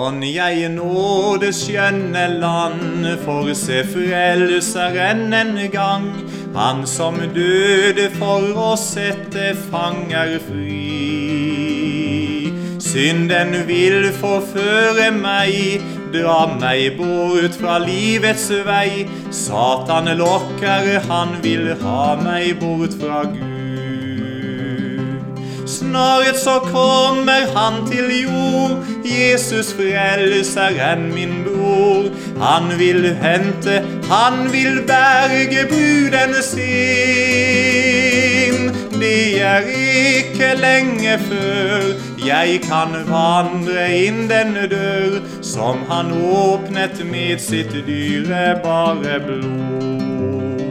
Sånn jeg nå det skjønne land, for se frelseren en gang, han som døde for å sette fanger fri. Synden vil forføre meg, dra meg bort fra livets vei. Satan lokker, han vil ha meg bort fra Gud. Snart så kommer han til jord, Jesus frelseren min bror. Han vil hente, han vil berge bruden sin. Det ikke lenge før jeg kan vandre inn denne dør, som han åpnet med sitt dyrebare blod.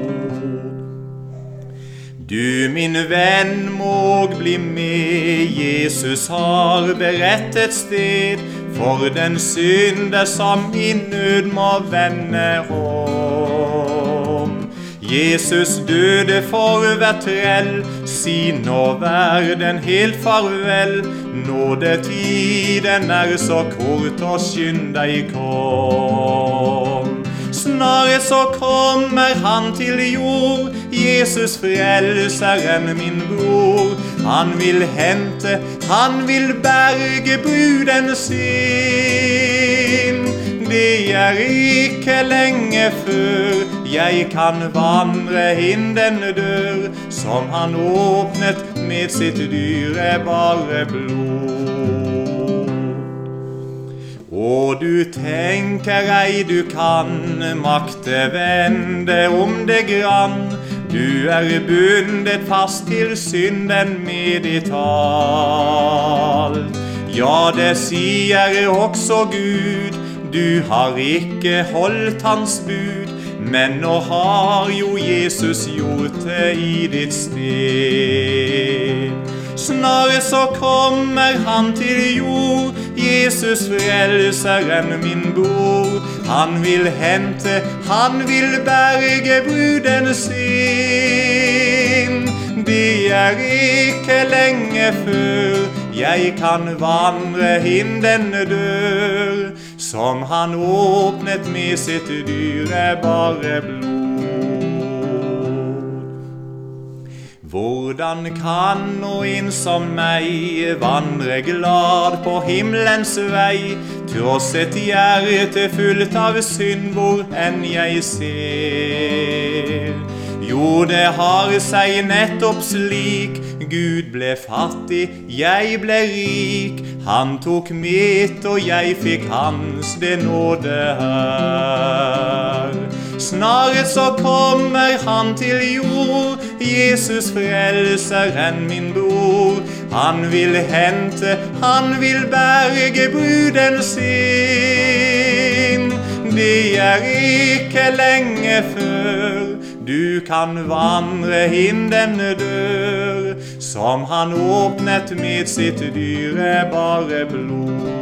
Du min venn må bli med, Jesus har berettet sted for den synder som i nød må vende om. Jesus døde for hver trell, si nå verden helt farvel. Nådetiden så kort, og skynd deg kom. Snart så kommer han til jord, Jesus frelseren min bror. Han vil hente, han vil berge bruden sin. Det ikke lenge før jeg kan vandre inn denne dør, som han åpnet med sitt dyrebare blod. Og du tenker ei du kan makte vende om det grann. Du bundet fast til synden med ditt alt. Ja, det sier også Gud, du har ikke holdt hans bud, men nå har jo Jesus gjort det i ditt sted. Snart så kommer han til jord, Jesus frelseren min bror. Han vil hente, han vil berge bruden sin. Det ikke lenge før jeg kan vandre inn denne dør, som han åpnet med sitt dyrebare blod. Hvordan kan nå en som meg vandre glad på himmelens vei, tross et hjerte fullt av synd hvor enn jeg ser? Jo, det har seg nettopp slik, Gud ble fattig, jeg ble rik. Han tok mitt, og jeg fikk hans, det nåde her. Snart så kommer han til jord, Jesus frelseren min bror. Han vil hente, han vil berge bruden sin. Det ikke lenge før du kan vandre inn denne dør, som han åpnet med sitt dyrebare blod.